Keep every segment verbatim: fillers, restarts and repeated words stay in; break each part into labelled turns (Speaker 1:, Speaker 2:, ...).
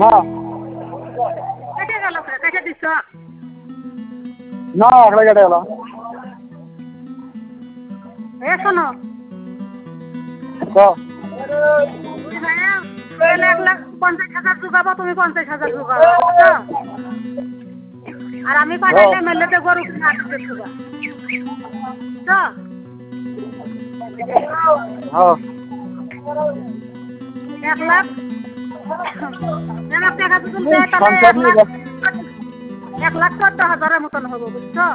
Speaker 1: হ্যাঁ
Speaker 2: কেটে গেল কেটে দিছ
Speaker 1: না একলা কেটে গেল
Speaker 2: এ শোনো দুই ভাইয়া তাহলে এক লাখ পঞ্চাশ হাজার ঢুকাবো তুমি পঞ্চাশ হাজার ঢুকাবো বুঝছো আর আমি পাঠাইলে মেলেতে গরু কিনে আসতে ঢুকা বুঝছো এক লাখ এক লাখ টাকা যদি দেয় তাহলে এক লাখ এক লাখ চোদ্দ হাজারের মতন হবো বুঝছো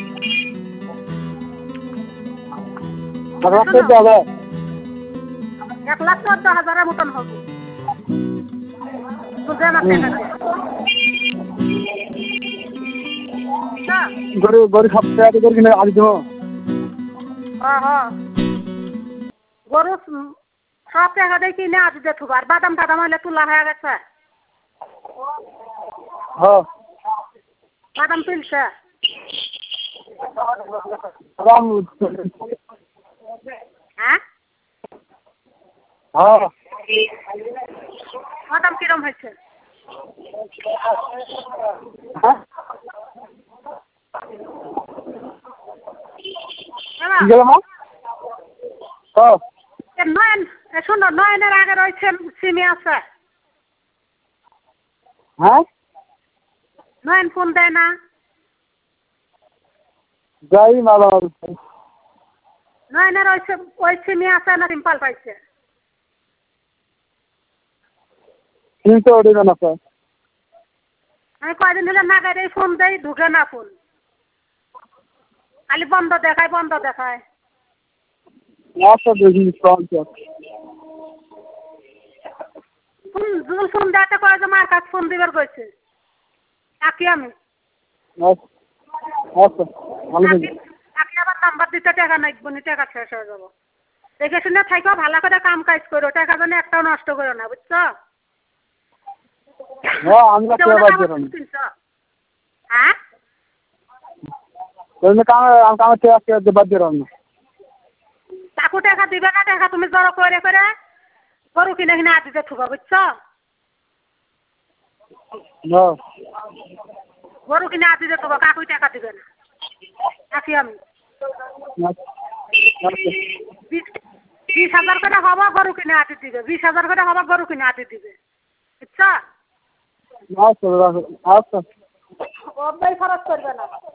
Speaker 2: এক লাখ চোদ্দ হাজারের মতন হবো বুঝে আমার টাকা
Speaker 1: গরু গরু সপ্তাহে গরু কিনে আজ দেবো
Speaker 2: হ্যাঁ হ্যাঁ গরু সব টাকা দিয়ে কিনে আজ দিয়ে থুব আর বাদাম টাদাম হইলে তোলা হয়ে গেছে
Speaker 1: হ্যাঁ
Speaker 2: বাদাম তুলছে হ্যাঁ
Speaker 1: হ্যাঁ
Speaker 2: বাদাম কিরম হয়েছে
Speaker 1: হ্যাঁ
Speaker 2: নয়ন শোনো নয়নের আগে রয়েছে সিমি আছে
Speaker 1: হ্যাঁ
Speaker 2: নয়ন ফোন দেয় না
Speaker 1: যাই মালা
Speaker 2: নয়নের রয়েছে ওই সিমি আছে না সিম্পল পাইছে
Speaker 1: তিনশো ওঠে না স্যার
Speaker 2: আমি কয়দিন হলে না গাড়ি ফোন দেই ঢুকে না ফোন খালি বন্ধ দেখায় বন্ধ দেখায়
Speaker 1: আচ্ছা দেখি ফোন
Speaker 2: ফোন ফোন দেখাতে কয় যে মার কাছে ফোন দিবার কইছে আকি আমি
Speaker 1: আচ্ছা ভালো
Speaker 2: আপনি আবার নাম্বার দিতে টাকা নাকবো নি টাকা শেষ হয়ে যাবো দেখে শুনে থাকো ভালো করে কাম কাজ করো টাকা যেন একটাও নষ্ট করো না বুঝছো
Speaker 1: হ্যাঁ আমি
Speaker 2: হ্যাঁ তাকু টাকা দিবে না টাকা তুমি জড়ো করে করে গরু কিনে কিনে আদিতে থুবা বুঝছো গরু কিনে আদিতে থুবা কাকুই টাকা দিবে না আছি আমি বিশ হাজার করে হবা গরু কিনে আদি দিবে বিশ হাজার করে হবা গরু কিনে আদি দিবে বুঝছো
Speaker 1: আচ্ছা আচ্ছা
Speaker 2: অব্যয় খরচ করবে না